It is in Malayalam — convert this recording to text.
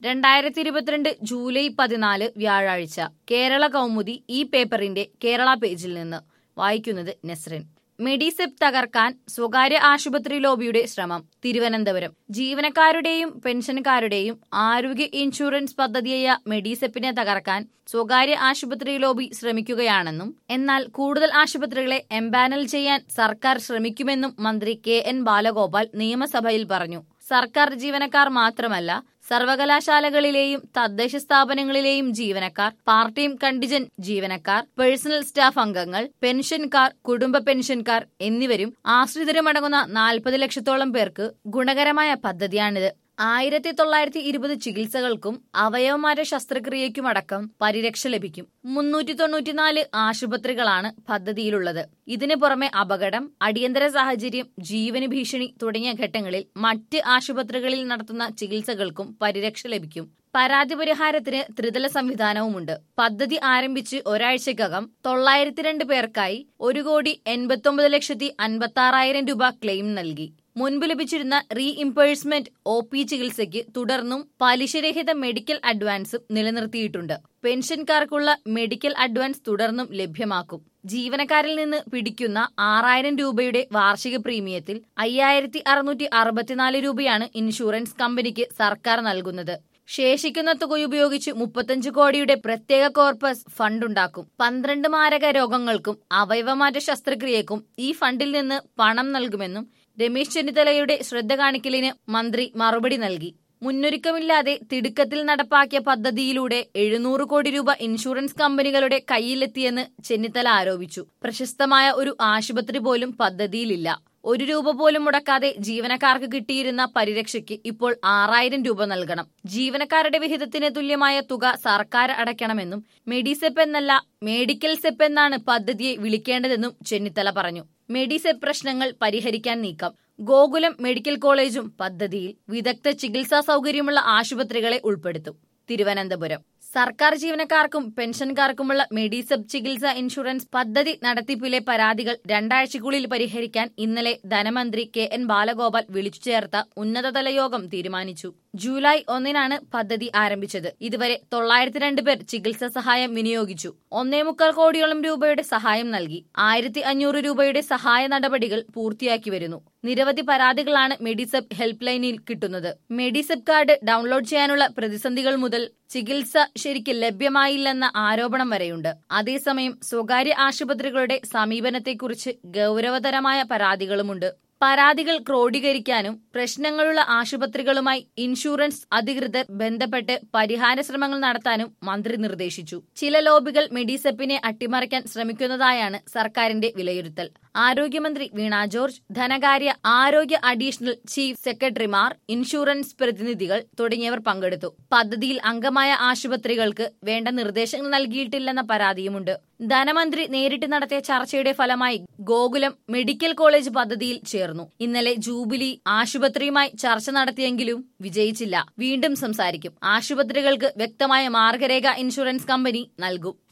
2022 ജൂലൈ 14 വ്യാഴാഴ്ച കേരള കൗമുദി ഈ പേപ്പറിന്റെ കേരള പേജിൽ നിന്ന് വായിക്കുന്നത് നസ്രിൻ. മെഡിസെപ് തകർക്കാൻ സ്വകാര്യ ആശുപത്രി ലോബിയുടെ ശ്രമം. തിരുവനന്തപുരം. ജീവനക്കാരുടെയും പെൻഷൻകാരുടെയും ആരോഗ്യ ഇൻഷുറൻസ് പദ്ധതിയായ മെഡിസെപ്പിനെ തകർക്കാൻ സ്വകാര്യ ആശുപത്രി ലോബി ശ്രമിക്കുകയാണെന്നും എന്നാൽ കൂടുതൽ ആശുപത്രികളെ എംപാനൽ ചെയ്യാൻ സർക്കാർ ശ്രമിക്കുമെന്നും മന്ത്രി കെ.എൻ. ബാലഗോപാൽ നിയമസഭയിൽ പറഞ്ഞു. സർക്കാർ ജീവനക്കാർ മാത്രമല്ല, സർവകലാശാലകളിലെയും തദ്ദേശ സ്ഥാപനങ്ങളിലെയും ജീവനക്കാർ, പാർട്ട് ടൈം കണ്ടിജന്റ് ജീവനക്കാർ, പേഴ്സണൽ സ്റ്റാഫ് അംഗങ്ങൾ, പെൻഷൻകാർ, കുടുംബ പെൻഷൻകാർ എന്നിവരും ആശ്രിതരുമടങ്ങുന്ന 40 ലക്ഷത്തോളം പേർക്ക് ഗുണകരമായ പദ്ധതിയാണിത്. 1920 ചികിത്സകൾക്കും അവയവമാറ്റ ശസ്ത്രക്രിയയ്ക്കുമടക്കം പരിരക്ഷ ലഭിക്കും. 394 ആശുപത്രികളാണ് പദ്ധതിയിലുള്ളത്. ഇതിനു പുറമെ അപകടം, അടിയന്തര സാഹചര്യം, ജീവന് ഭീഷണി തുടങ്ങിയ ഘട്ടങ്ങളിൽ മറ്റ് ആശുപത്രികളിൽ നടത്തുന്ന ചികിത്സകൾക്കും പരിരക്ഷ ലഭിക്കും. പരാതി പരിഹാരത്തിന് ത്രിതല സംവിധാനവുമുണ്ട്. പദ്ധതി ആരംഭിച്ച് ഒരാഴ്ചക്കകം 902 പേർക്കായി 1,89,56,000 രൂപ ക്ലെയിം നൽകി. മുൻപ് ലഭിച്ചിരുന്ന റീഇംബേഴ്സ്മെന്റ് OP ചികിത്സയ്ക്ക് തുടർന്നും പലിശരഹിത മെഡിക്കൽ അഡ്വാൻസും നിലനിർത്തിയിട്ടുണ്ട്. പെൻഷൻകാർക്കുള്ള മെഡിക്കൽ അഡ്വാൻസ് തുടർന്നും ലഭ്യമാക്കും. ജീവനക്കാരിൽ നിന്ന് പിടിക്കുന്ന 6,000 രൂപയുടെ വാർഷിക പ്രീമിയത്തിൽ 5,664 രൂപയാണ് ഇൻഷുറൻസ് കമ്പനിക്ക് സർക്കാർ നൽകുന്നത്. ശേഷിക്കുന്ന തുക ഉപയോഗിച്ച് 35 കോടിയുടെ പ്രത്യേക കോർപ്പസ് ഫണ്ടുണ്ടാക്കും. 12 മാരക രോഗങ്ങൾക്കും അവയവമാറ്റ ശസ്ത്രക്രിയക്കും ഈ ഫണ്ടിൽ നിന്ന് പണം നൽകുമെന്നും രമേശ് ചെന്നിത്തലയുടെ ശ്രദ്ധ കാണിക്കലിന് മന്ത്രി മറുപടി നൽകി. മുന്നൊരുക്കമില്ലാതെ തിടുക്കത്തിൽ നടപ്പാക്കിയ പദ്ധതിയിലൂടെ 700 കോടി രൂപ ഇൻഷുറൻസ് കമ്പനികളുടെ കയ്യിലെത്തിയെന്ന് ചെന്നിത്തല ആരോപിച്ചു. പ്രശസ്തമായ ഒരു ആശുപത്രി പോലും പദ്ധതിയിലില്ല. 1 രൂപ പോലും മുടക്കാതെ ജീവനക്കാർക്ക് കിട്ടിയിരുന്ന പരിരക്ഷയ്ക്ക് ഇപ്പോൾ 6,000 രൂപ നൽകണം. ജീവനക്കാരുടെ വിഹിതത്തിന് തുല്യമായ തുക സർക്കാർ അടയ്ക്കണമെന്നും മെഡിസെപ്പ് എന്നല്ല മെഡിക്കൽ സെപ്പ് എന്നാണ് പദ്ധതിയെ വിളിക്കേണ്ടതെന്നും ചെന്നിത്തല പറഞ്ഞു. മെഡിസെപ്പ് പ്രശ്നങ്ങൾ പരിഹരിക്കാൻ നീക്കം. ഗോകുലം മെഡിക്കൽ കോളേജും പദ്ധതിയിൽ. വിദഗ്ധ ചികിത്സാ സൗകര്യമുള്ള ആശുപത്രികളെ ഉൾപ്പെടുത്തും. തിരുവനന്തപുരം. സർക്കാർ ജീവനക്കാർക്കും പെൻഷൻകാർക്കുമുള്ള മെഡിസെപ് ചികിത്സാ ഇൻഷുറൻസ് പദ്ധതി നടത്തിപ്പിലെ പരാതികൾ 2 ആഴ്ചയ്ക്കുള്ളിൽ പരിഹരിക്കാൻ ഇന്നലെ ധനമന്ത്രി കെ.എൻ. ബാലഗോപാൽ വിളിച്ചു ചേർത്ത ഉന്നതതല യോഗം തീരുമാനിച്ചു. ജൂലൈ 1-നാണ് പദ്ധതി ആരംഭിച്ചത്. ഇതുവരെ 902 പേർ ചികിത്സാ സഹായം വിനിയോഗിച്ചു. 1.25 കോടിയോളം രൂപയുടെ സഹായം നൽകി. 1,500 രൂപയുടെ സഹായ നടപടികൾ പൂർത്തിയാക്കി വരുന്നു. നിരവധി പരാതികളാണ് മെഡിസെപ് ഹെൽപ്പ് ലൈനിൽ കിട്ടുന്നത്. മെഡിസെപ് കാർഡ് ഡൗൺലോഡ് ചെയ്യാനുള്ള പ്രതിസന്ധികൾ മുതൽ ചികിത്സ ശരിക്ക് ലഭ്യമായില്ലെന്ന ആരോപണം വരെയുണ്ട്. അതേസമയം സ്വകാര്യ ആശുപത്രികളുടെ സമീപനത്തെക്കുറിച്ച് ഗൗരവതരമായ പരാതികളുമുണ്ട്. പരാതികൾ ക്രോഡീകരിക്കാനും പ്രശ്നങ്ങളുള്ള ആശുപത്രികളുമായി ഇൻഷുറൻസ് അധികൃതർ ബന്ധപ്പെട്ട് പരിഹാര ശ്രമങ്ങൾ നടത്താനും മന്ത്രി നിർദ്ദേശിച്ചു. ചില ലോബികൾ മെഡിസെപ്പിനെ അട്ടിമറിക്കാൻ ശ്രമിക്കുന്നതായാണ് സർക്കാരിന്റെ വിലയിരുത്തൽ. ആരോഗ്യമന്ത്രി വീണ ജോർജ്, ധനകാര്യ ആരോഗ്യ അഡീഷണൽ ചീഫ് സെക്രട്ടറിമാർ, ഇൻഷുറൻസ് പ്രതിനിധികൾ തുടങ്ങിയവർ പങ്കെടുത്തു. പദ്ധതിയിൽ അംഗമായ ആശുപത്രികൾക്ക് വേണ്ട നിർദ്ദേശങ്ങൾ നൽകിയിട്ടില്ലെന്ന പരാതിയുമുണ്ട്. ധനമന്ത്രി നേരിട്ട് നടത്തിയ ചർച്ചയുടെ ഫലമായി ഗോകുലം മെഡിക്കൽ കോളേജ് പദ്ധതിയിൽ ചേർന്നു. ഇന്നലെ ജൂബിലി ആശുപത്രിയുമായി ചർച്ച നടത്തിയെങ്കിലും വിജയിച്ചില്ല. വീണ്ടും സംസാരിക്കും. ആശുപത്രികൾക്ക് വ്യക്തമായ മാർഗരേഖ ഇൻഷുറൻസ് കമ്പനി നൽകും.